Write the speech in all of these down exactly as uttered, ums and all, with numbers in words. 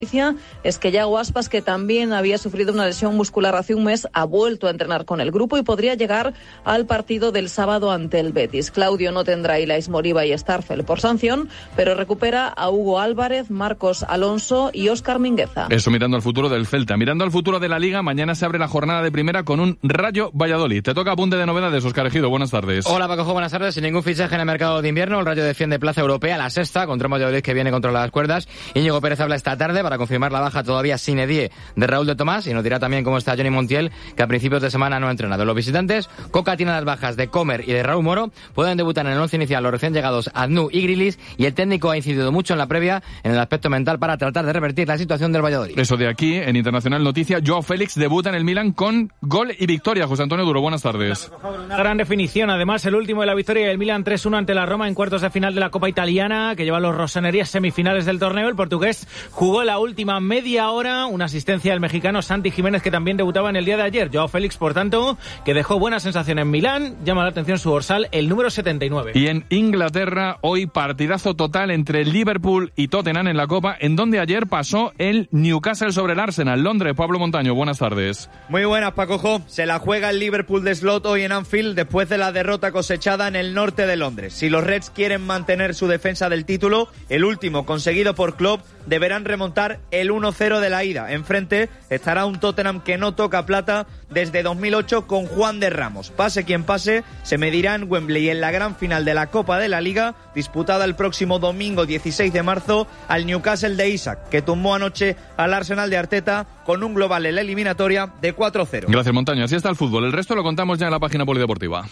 Es que Yago Aspas, que también había sufrido una lesión muscular hace un mes, ha vuelto a entrenar con el grupo y podría llegar al partido del sábado ante el Betis. Claudio no tendrá a Ilais Moriba y Starfel por sanción, pero recupera a Hugo Álvarez, Marcos Alonso y Óscar Mingueza. Eso mirando al futuro del Celta. Mirando al futuro de la Liga, mañana se abre la jornada de primera con un Rayo Valladolid. Te toca apunte de novedades, Óscar Ejido. Buenas tardes. Hola, Paco, buenas tardes. Sin ningún fichaje en el mercado de invierno, el Rayo defiende plaza europea, la sexta, contra un Valladolid que viene contra las cuerdas. Íñigo Pérez habla esta tarde para confirmar la baja todavía sin edie de Raúl de Tomás y nos dirá también cómo está Johnny Montiel, que a principios de semana no ha entrenado. Los visitantes, Coca tiene las bajas de Comer y de Raúl Moro, pueden debutar en el once inicial los recién llegados Adnú y Grilis, y el técnico ha incidido mucho en la previa en el aspecto mental para tratar de revertir la situación del Valladolid. Eso de aquí, en Internacional Noticia, Joao Félix debuta en el Milan con gol y victoria. José Antonio Duro, buenas tardes. Una gran definición, además el último de la victoria del Milan tres uno ante la Roma en cuartos de final de la Copa Italiana, que lleva a los rossoneri a semifinales del torneo. El portugués jugó la última media hora, una asistencia del mexicano Santi Jiménez, que también debutaba en el día de ayer. Joao Félix, por tanto, que dejó buena sensación en Milán, llama la atención su dorsal, el número setenta y nueve. Y en Inglaterra, hoy partidazo total entre Liverpool y Tottenham en la Copa, en donde ayer pasó el Newcastle sobre el Arsenal. Londres, Pablo Montaño, buenas tardes. Muy buenas, Pacojo. Se la juega el Liverpool de Slot hoy en Anfield después de la derrota cosechada en el norte de Londres. Si los Reds quieren mantener su defensa del título, el último conseguido por Klopp, deberán remontar el uno cero de la ida. Enfrente estará un Tottenham que no toca plata desde dos mil ocho con Juan de Ramos. Pase quien pase, se medirá en Wembley en la gran final de la Copa de la Liga, disputada el próximo domingo dieciséis de marzo, al Newcastle de Isaac, que tumbó anoche al Arsenal de Arteta con un global en la eliminatoria de cuatro cero. Gracias, Montaño. Así está el fútbol. El resto lo contamos ya en la página polideportiva.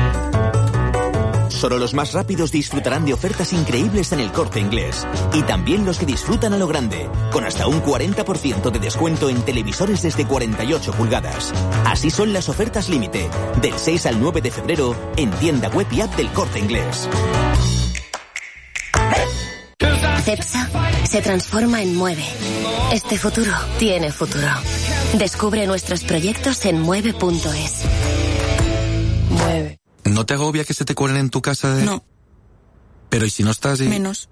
Solo los más rápidos disfrutarán de ofertas increíbles en el Corte Inglés. Y también los que disfrutan a lo grande, con hasta un cuarenta por ciento de descuento en televisores desde cuarenta y ocho pulgadas. Así son las ofertas límite, del seis al nueve de febrero, en tienda web y app del Corte Inglés. Cepsa se transforma en Mueve. Este futuro tiene futuro. Descubre nuestros proyectos en mueve punto es. Mueve. ¿No te agobia que se te cuelen en tu casa de...? No. Pero ¿y si no estás y...? Menos.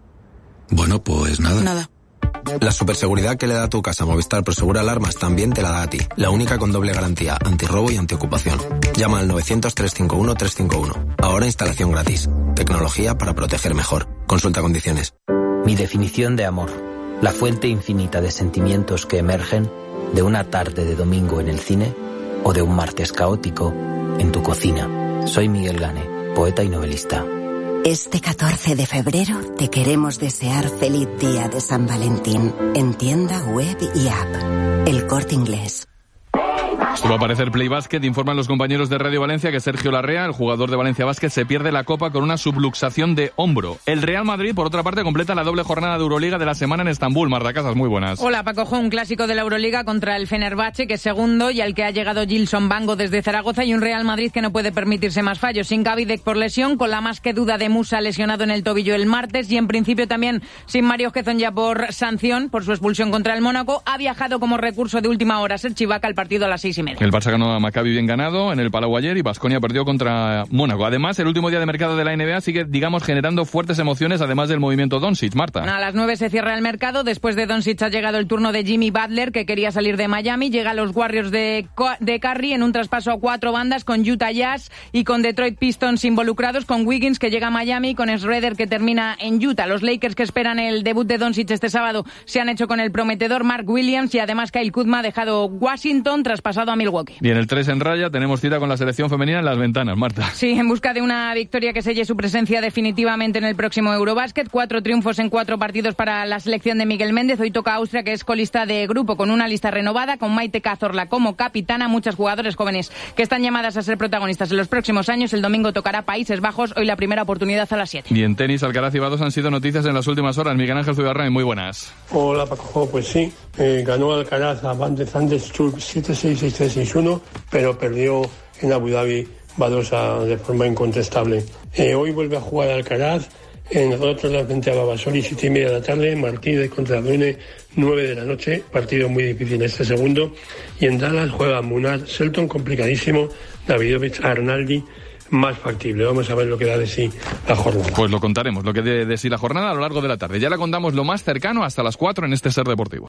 Bueno, pues nada. Nada. La superseguridad que le da a tu casa Movistar Prosegura Alarmas también te la da a ti. La única con doble garantía, antirrobo y antiocupación. Llama al novecientos, trescientos cincuenta y uno, trescientos cincuenta y uno. Ahora instalación gratis. Tecnología para proteger mejor. Consulta condiciones. Mi definición de amor. La fuente infinita de sentimientos que emergen de una tarde de domingo en el cine o de un martes caótico en tu cocina. Soy Miguel Gane, poeta y novelista. Este catorce de febrero te queremos desear feliz día de San Valentín en tienda web y app. El Corte Inglés. Esto va a aparecer Play Basket. Informan los compañeros de Radio Valencia que Sergio Larrea, el jugador de Valencia Basket, se pierde la Copa con una subluxación de hombro. El Real Madrid, por otra parte, completa la doble jornada de Euroliga de la semana en Estambul. Marta Casas, muy buenas. Hola, Paco. Un clásico de la Euroliga contra el Fenerbahce, que es segundo, y al que ha llegado Gilson Bango desde Zaragoza, y un Real Madrid que no puede permitirse más fallos. Sin Gavidec por lesión, con la más que duda de Musa lesionado en el tobillo el martes, y en principio también sin Mario Gezon ya por sanción, por su expulsión contra el Mónaco. Ha viajado como recurso de última hora Serge Ibaka al partido a las seis y media. El Barça ganó a Maccabi bien ganado en el Palau ayer y Baskonia perdió contra Mónaco. Además, el último día de mercado de la N B A sigue, digamos, generando fuertes emociones, además del movimiento Doncic. Marta. A las nueve se cierra el mercado. Después de Doncic ha llegado el turno de Jimmy Butler, que quería salir de Miami. Llega a los Warriors de, de Curry en un traspaso a cuatro bandas, con Utah Jazz y con Detroit Pistons involucrados, con Wiggins, que llega a Miami, con Schroeder, que termina en Utah. Los Lakers, que esperan el debut de Doncic este sábado, se han hecho con el prometedor Mark Williams, y además Kyle Kuzma ha dejado Washington, traspasado a Milwaukee. Y en el tres en raya tenemos cita con la selección femenina en las ventanas, Marta. Sí, en busca de una victoria que selle su presencia definitivamente en el próximo Eurobásquet. Cuatro triunfos en cuatro partidos para la selección de Miguel Méndez. Hoy toca a Austria, que es colista de grupo, con una lista renovada, con Maite Cazorla como capitana. Muchas jugadores jóvenes que están llamadas a ser protagonistas en los próximos años. El domingo tocará Países Bajos, hoy la primera oportunidad a las siete. Y en tenis, Alcaraz y Bados han sido noticias en las últimas horas. Miguel Ángel Zubiarrain, muy buenas. Hola, Paco. Pues sí, eh, ganó Alcaraz a Van de Zandschulp siete seis, seis tres, seis uno, pero perdió en Abu Dhabi Badosa de forma incontestable. Eh, hoy vuelve a jugar Alcaraz en Rotterdam frente a Babasori, siete y media de la tarde. Martínez contra Brune, nueve de la noche. Partido muy difícil este segundo. Y en Dallas juega Munar Selton, complicadísimo. Davidovich Arnaldi, más factible. Vamos a ver lo que da de sí la jornada. Pues lo contaremos, lo que de, de sí la jornada a lo largo de la tarde. Ya le contamos lo más cercano hasta las cuatro en este Ser Deportivo.